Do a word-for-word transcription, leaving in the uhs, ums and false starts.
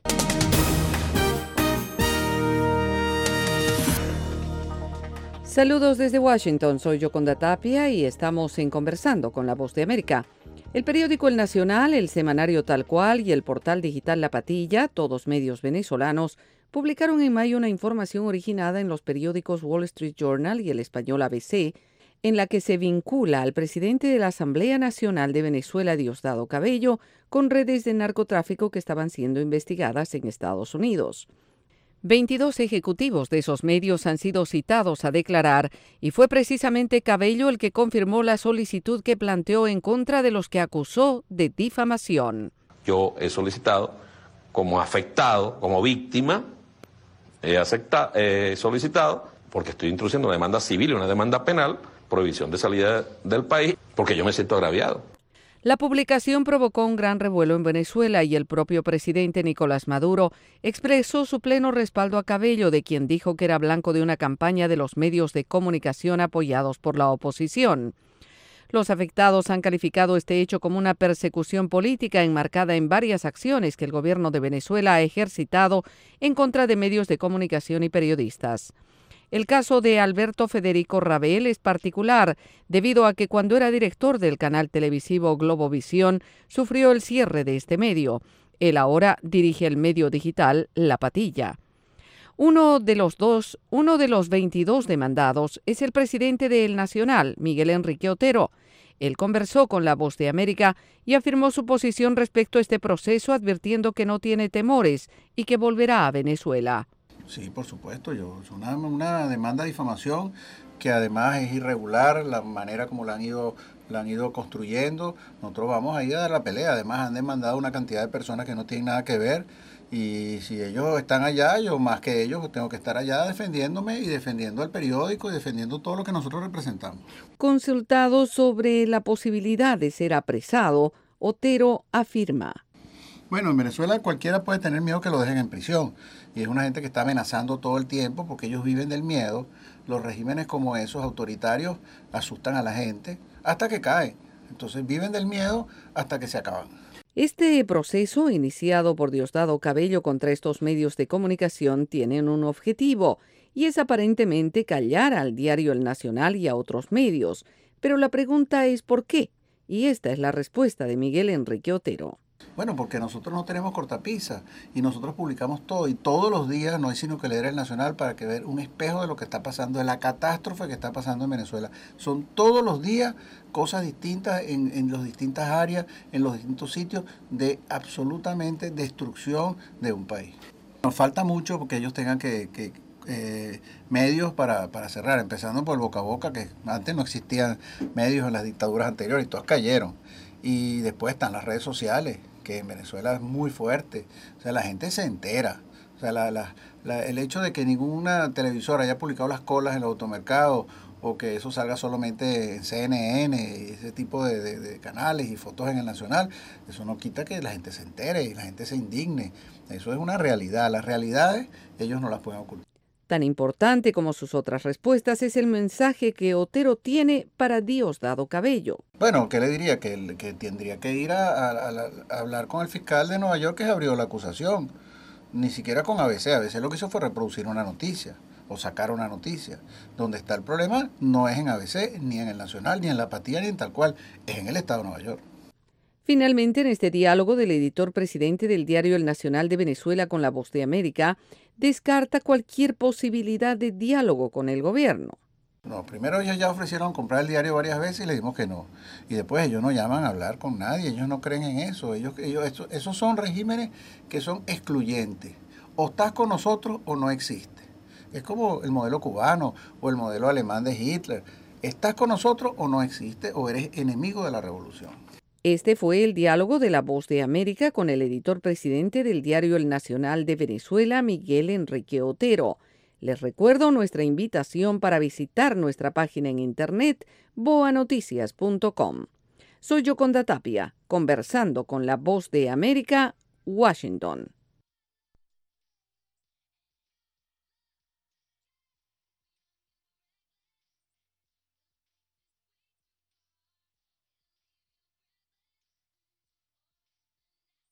Saludos desde Washington, soy Yoconda Tapia y estamos en Conversando con la Voz de América. El periódico El Nacional, el semanario Tal Cual y el portal digital La Patilla, todos medios venezolanos, publicaron en mayo una información originada en los periódicos Wall Street Journal y el español A B C, en la que se vincula al presidente de la Asamblea Nacional de Venezuela, Diosdado Cabello, con redes de narcotráfico que estaban siendo investigadas en Estados Unidos. veintidós ejecutivos de esos medios han sido citados a declarar y fue precisamente Cabello el que confirmó la solicitud que planteó en contra de los que acusó de difamación. Yo he solicitado como afectado, como víctima, he acepta, eh, solicitado, porque estoy introduciendo una demanda civil y una demanda penal, prohibición de salida del país, porque yo me siento agraviado. La publicación provocó un gran revuelo en Venezuela y el propio presidente Nicolás Maduro expresó su pleno respaldo a Cabello, de quien dijo que era blanco de una campaña de los medios de comunicación apoyados por la oposición. Los afectados han calificado este hecho como una persecución política enmarcada en varias acciones que el gobierno de Venezuela ha ejercitado en contra de medios de comunicación y periodistas. El caso de Alberto Federico Rabel es particular, debido a que cuando era director del canal televisivo Globovisión, sufrió el cierre de este medio. Él ahora dirige el medio digital La Patilla. Uno de los dos, uno de los veintidós demandados es el presidente de El Nacional, Miguel Enrique Otero. Él conversó con La Voz de América y afirmó su posición respecto a este proceso, advirtiendo que no tiene temores y que volverá a Venezuela. Sí, por supuesto, yo, es una, una demanda de difamación que además es irregular, la manera como la han ido la han ido construyendo. Nosotros vamos a ir a dar la pelea, además han demandado una cantidad de personas que no tienen nada que ver, y si ellos están allá, yo más que ellos tengo que estar allá defendiéndome y defendiendo al periódico y defendiendo todo lo que nosotros representamos. Consultado sobre la posibilidad de ser apresado, Otero afirma: Bueno, en Venezuela cualquiera puede tener miedo que lo dejen en prisión, y es una gente que está amenazando todo el tiempo porque ellos viven del miedo. Los regímenes como esos autoritarios asustan a la gente hasta que caen. Entonces viven del miedo hasta que se acaban. Este proceso, iniciado por Diosdado Cabello contra estos medios de comunicación, tiene un objetivo, y es aparentemente callar al diario El Nacional y a otros medios. Pero la pregunta es ¿por qué? Y esta es la respuesta de Miguel Enrique Otero. Bueno, porque nosotros no tenemos cortapisa y nosotros publicamos todo, y todos los días no hay sino que leer El Nacional para que ver un espejo de lo que está pasando, de la catástrofe que está pasando en Venezuela. Son todos los días cosas distintas en, en las distintas áreas, en los distintos sitios, de absolutamente destrucción de un país. Nos falta mucho porque ellos tengan que... que Eh, medios para, para cerrar, empezando por el boca a boca, que antes no existían medios en las dictaduras anteriores y todas cayeron. Y después están las redes sociales, que en Venezuela es muy fuerte. O sea, la gente se entera. O sea, la, la, la, el hecho de que ninguna televisora haya publicado las colas en los automercados, o que eso salga solamente en C N N y ese tipo de, de, de canales y fotos en el Nacional, eso no quita que la gente se entere y la gente se indigne. Eso es una realidad. Las realidades ellos no las pueden ocultar. Tan importante como sus otras respuestas es el mensaje que Otero tiene para Diosdado Cabello. Bueno, ¿qué le diría? Que, que tendría que ir a, a, a, a hablar con el fiscal de Nueva York que abrió la acusación. Ni siquiera con A B C. A B C lo que hizo fue reproducir una noticia o sacar una noticia. Donde está el problema no es en A B C, ni en El Nacional, ni en La Patilla, ni en Tal Cual. Es en el Estado de Nueva York. Finalmente, en este diálogo del editor presidente del diario El Nacional de Venezuela con La Voz de América, descarta cualquier posibilidad de diálogo con el gobierno. No, primero ellos ya ofrecieron comprar el diario varias veces y le dimos que no. Y después ellos no llaman a hablar con nadie, ellos no creen en eso. Ellos, ellos, eso, esos son regímenes que son excluyentes. O estás con nosotros o no existe. Es como el modelo cubano o el modelo alemán de Hitler. Estás con nosotros o no existe, o eres enemigo de la revolución. Este fue el diálogo de La Voz de América con el editor presidente del diario El Nacional de Venezuela, Miguel Enrique Otero. Les recuerdo nuestra invitación para visitar nuestra página en internet boa noticias punto com. Soy Yoconda Tapia, conversando con La Voz de América, Washington.